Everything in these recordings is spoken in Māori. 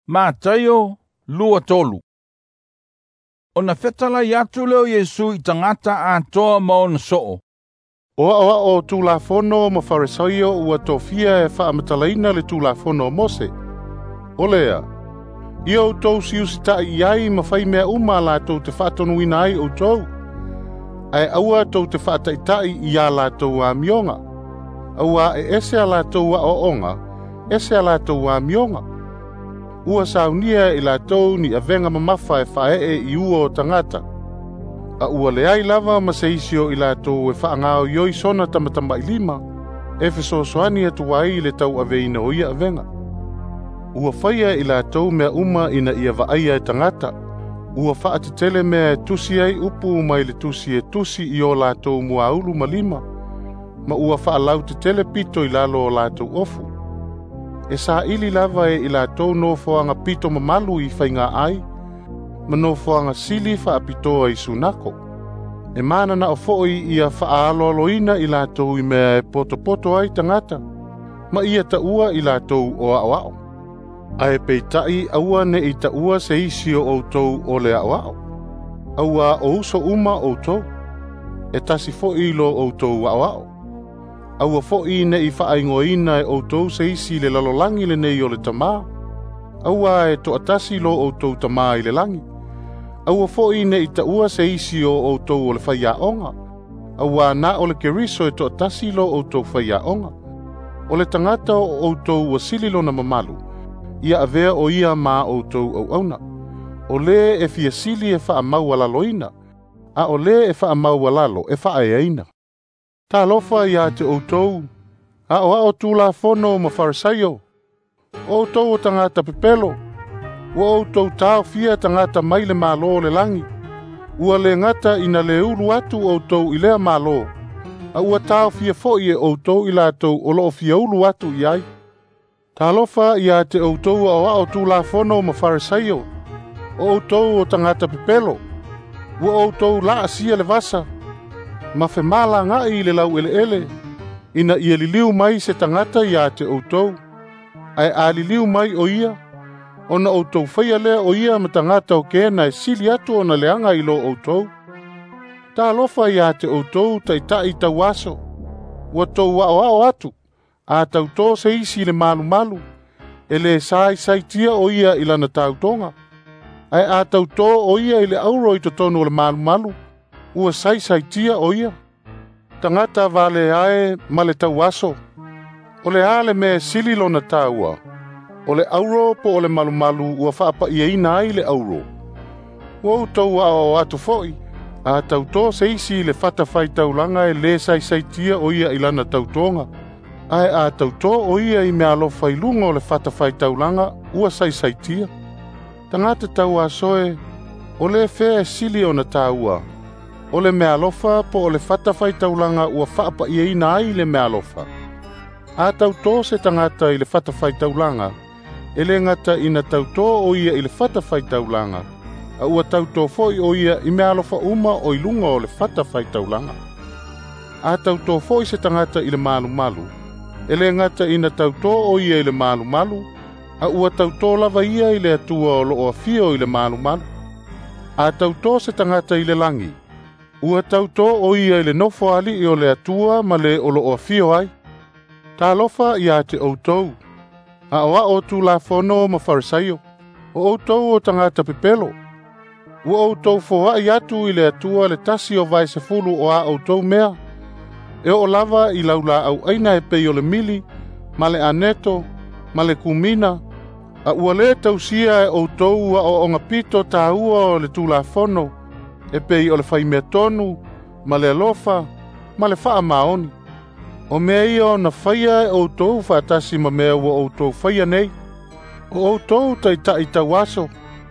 Mātaio lua tolu. Ona fetala yatu leo Yesu I tangata atoa maona soo. Oa o tulafono ma farisaio ua tofia e whaamatalaina le tulafono Mose. Olea, ia o tau siusita iai ma whai mea uma la tau te whaatonuina ai o tau. Ai aua tau te whaataitai ia la tau a mionga. Aua e ese a la tau a oonga, ese a la tau a mionga. Ua saunia I la tau ni avenga mamafa e whae I ua o tangata. A ua leai lava ma seisio I la tau e whaangao ioi sona tamatama I lima, e fesosoani atu wai le tau aveina o ia avenga. Ua whaia I la tau mea uma ina ia vaaia e tangata. Ua whaatitele mea e tusi ai upu mai le tusi e tusi I o la tau mua ulu ma lima. Ma ua whaalau te tele pito I lalo o la tau ofu. E sa ili lava e ila tau no foanga pito mamalu I whainga ai, ma no foanga sili wha apitoa I sunako. E mana na o foi ia whaaloaloina ila tau I mea e poto ai tangata, ma ia taua ila tau o ao. Ae peitai aua ne I taua se isio o tau o le ao. Aua o uso uma o tau, e tasi fo ilo o tau ao. Aua fo'i ne I whaaingoina e o tau se isi le lalolangi le nei o le tamā. Aua e to atasi lo o tau tamā I le langi. Aua fo'i ne I taua se isi o tau o le whaiaonga. Aua na o le keriso e to atasi lo o tau whaiaonga. O le tangata o tau wasili lo na mamalu. Ia avea o ia ma o tau au auna. O le e fia sili e wha mau alaloina. A o le e wha mau alalo e wha eina. Ta lofa ia te outou, a o tula fono ma farisaio, outou o tangata pepelo, ua outou tau fia tangata maile malo le langi, ua le ngata ina le ulu atu outou I lea malo, a ua tau fia foi e outou I latou o loo fia ulu atu iai. Ta lofa ia te outou o tula fono ma farisaio, outou o tangata pepelo, ua outou la asia le vasa, ma fe mala ngai le lau ele, ina ia liliu mai se tangata ia te outou. Ai a liliu mai o ia, ona outou whaia lea o ia ma tangata o kena e sili atu ona leanga I lo outou. Ta lofa ia te outou tai tau aso, ua tou wao atu, a tau tō se isi le malu, e le sai tia o ia I lana tau tonga. Ai a tau tō o ia I le auro I totonu o le malu, ua sai tia o ia. Tangata vale ae ma le tau aso. O le ale me sili lo na taua. O le auro po o le malu ua whaapa ina ai le auro. Ua utau ao atu foi. A tau tō se isi le whata whai taulanga e le sai tia o ia I lana tau tonga. Ai a tau tō o ia I mea lo whailunga o le whata whai taulanga ua sai tia. Tangata tau asoe, o le whea sili o na taua. O le mea lofa po o le whata whai taulanga ua whaapa ina ai le mea lofa. A tau tō se tangata I le whata whai taulanga, e le ngata ina tau tō o ia I le whata whai taulanga, a ua tau tō foi o ia I mea lofa uma o ilunga o le whata whai taulanga. A tau tō foi se tangata I le malu, e le ngata ina tau tō o ia I le malu, a ua tau tō lava ia I le atua o loo afio I le malu. A tau tō se tangata I le langi, ua tau tō o ia I le nofo ali I o le atua ma le o loo afio ai. Ta lofa ia te outou, a o tula fono ma farisaio, o outou o tangata pepelo. Ua outou foa I atu I le atua le tasi o vai se fulu o a outou mea, e o lava I laula au aina e pei o le mili, ma le aneto, ma le kumina, a ua le tausia e outou a o onga pito ta ua o le tula fono, e pei o le whai mea tonu, ma le alofa, ma le wha maoni. O mea ia na whaia e outou whaatasi ma mea ua outou whaia nei. O outou tai tau aso.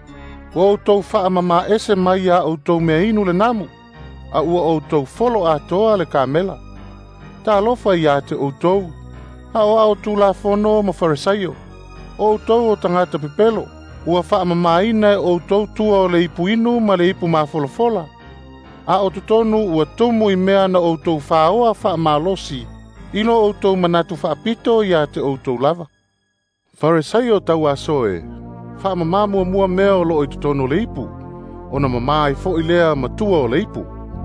O outou wha mama ese mai a outou mea inu le namu. A ua outou folo a toa le kamela. Ta alofa ia te outou. A o tula fono ma farisaio. O outou o tangata pepelo. Ua wha mama ina e outou tua o le ipu inu ma le ipu mafolofola. A o tutonu ua tumu I mea na outou whaoa wha malosi. Ilo outou manatu whaapito ia te outou lava. Farisaio tau asoe, Whaamama mua mea o loo i tutono le ipu. Ona mama i fo i lea matua o le ipu.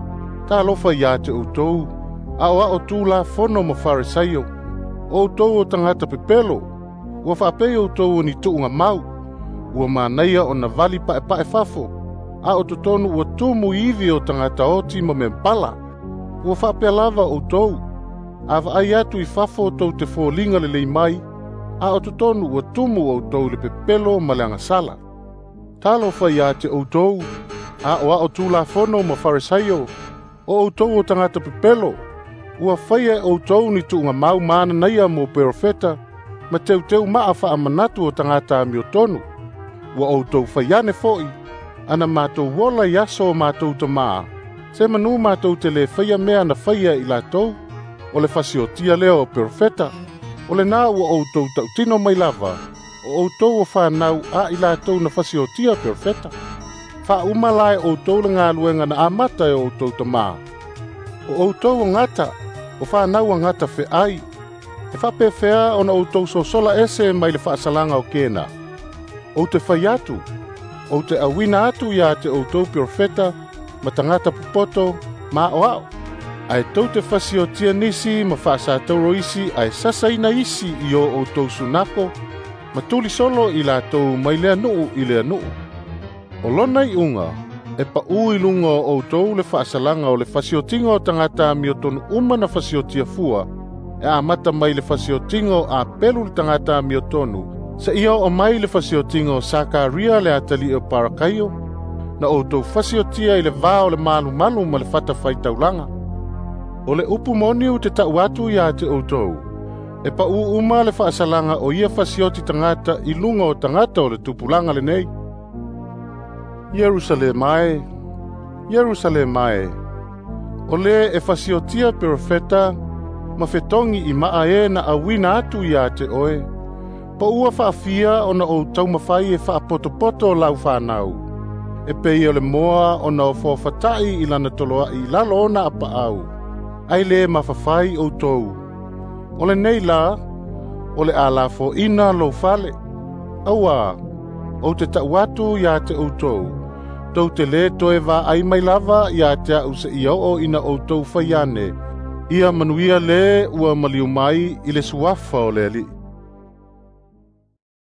Tā lofa ia te outou, a o tū la fono mo Farisaio. O outou o tangata pepelo, ua whaapei outou o ni tuunga mau. Ua mānaia o na vali pae fafo. A o tutonu ua tumu iwi o tangata oti mo me mpala. Ua whaapea lava outou. A ai atu i fafo tau te fōlinga le lei mai. A o tutonu ua tumu outou le pepelo ma le angasala. Talo whai a te outou. A o tūla fono mo Farisaio. O outou o tangata pepelo. Ua whaia outou ni tuunga mau mana naia mo perofeta. Ma teu maa wha manatu o tangata mi o tonu. Ua outou whaiane foi. Ana mātou wola yaso mātou ta maa. Se manu mātou te le whaia mea na whaia i lātou. O le whasiotia leo o perofeta. O le nā ua outou tautino mai lava. O outou o whanau a i lātou na whasiotia perofeta. Wha umalae outou le ngā luenga na amata e outou ta maa. O outou o ngata. O whanau o ngata whe ai. E whape whea o na outou sosola ese mai le whaasalanga o kena. O te whai atu. O te awina atu ia te outou perofeta. Ma tangata pupoto. Ma o au. Ai tau te whasiotia nisi ma whaasatauro isi ai sasaina isi i o outou sunako. Ma tuli solo i lātou mai lea nuu i lea nuu. O lona i unga, e pa ui lunga o outou le whaasalanga o le whasiotinga o tangata mi o tonu uma na whasiotia fua. E a mata mai le whasiotinga a pelu le tangata mi o tonu. Sa ia o mai le whasiotinga o Sakaria le atali o Parakaio. Na outou whasiotia i le vāo le malu ma le whata whaitaulanga. O le upu moniu te tauatu ia te outou. E pa uma le whaasalanga o ia whasioti tangata i lunga o tangata o le tupulanga le nei. Yerusalemae, Yerusalemae. O le e whasiotia perofeta, ma whetongi i maa e na awina atu ia te oe. Pa ua whaafia o na outou mawhai e whaapotopoto o lau whanau. E pei o le moa o na o whawhatai i lana toloa i lalo ona apa au. Ai le mawhawhai outou. O le nei la, o le ala fo ina lo fale. Aua, o te tauatu ia te outou. Tau te le toe wa ai mai lava ia te au se ia o ina outou whaiane. Ia manuia le ua maliu mai i le suafa o le ali.